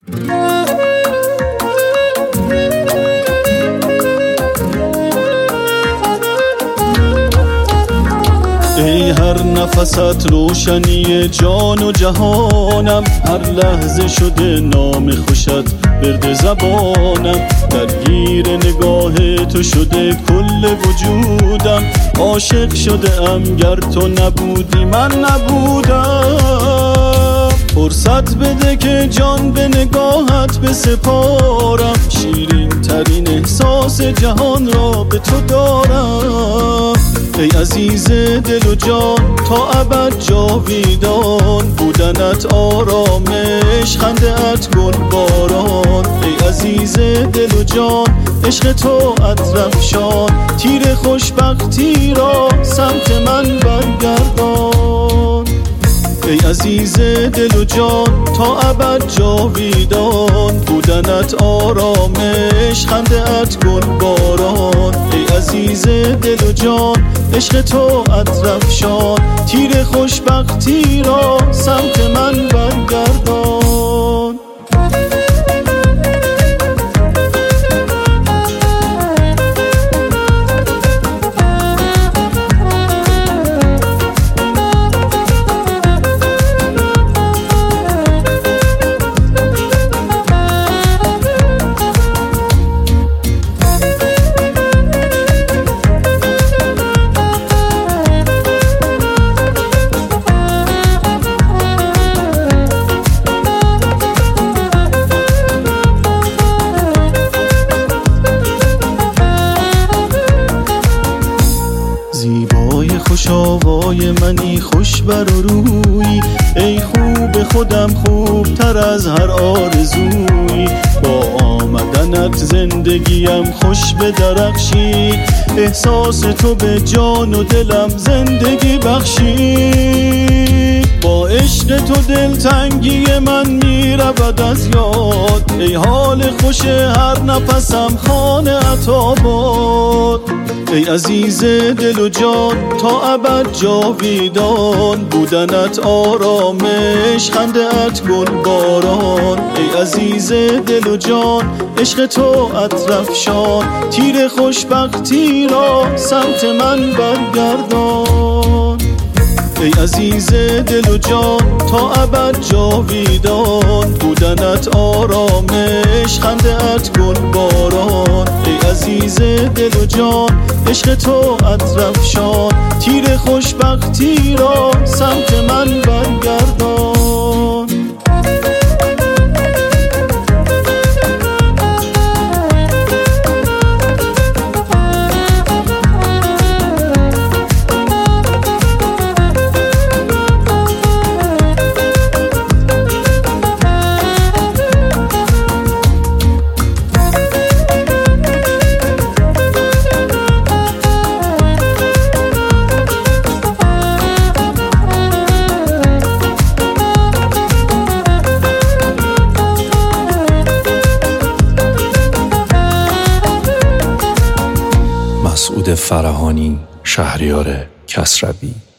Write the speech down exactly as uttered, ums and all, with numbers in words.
ای هر نفست روشنی جان و جهانم، هر لحظه شده نام خوشت برد زبانم. درگیر نگاه تو شده کل وجودم، عاشق شده ام گر تو نبودی من نبودم. فرصت بده که جان به نگاهت بسپارم، شیرین ترین احساس جهان را به تو دارم. ای عزیز دل و جان تا ابد جاویدان، بودنت آرامش خنده‌ات گل باران. ای عزیز دل و جان عشق تو عطرافشان، تیر خوشبختی را سمت من برگردان. ای عزیز دل و جان تا ابد جاویدان، بودنت آرامش خنده‌ات گل باران. ای عزیز دل و جان عشق تو عطرافشان، تیر خوشبختی را سمت من برگردان. زیبای خوش آوای منی، خوش بر و روی، ای خوب خودم خوب تر از هر آرزوی. با آمدنت زندگیم خوش به درخشی، احساس تو به جان و دلم زندگی بخشی. با عشق تو دلتنگی من می رود از یاد، ای حال خوش هر نفسم خانه عطا باد. ای عزیز دل و جان تا ابد جاویدان، بودنت آرامش خنده‌ات گل باران. ای عزیز دل و جان عشق تو عطرافشان، تیر خوشبختی را سمت من برگردان. ای عزیز دل و جان تا ابد جاویدان، بودنت آرامش خنده‌ات گل باران. ای عزیز دل و جان عشق تو عطرافشان، تیر خوشبختی را سمت من برگردان. مسعود فرهانی، شهریار کسروی.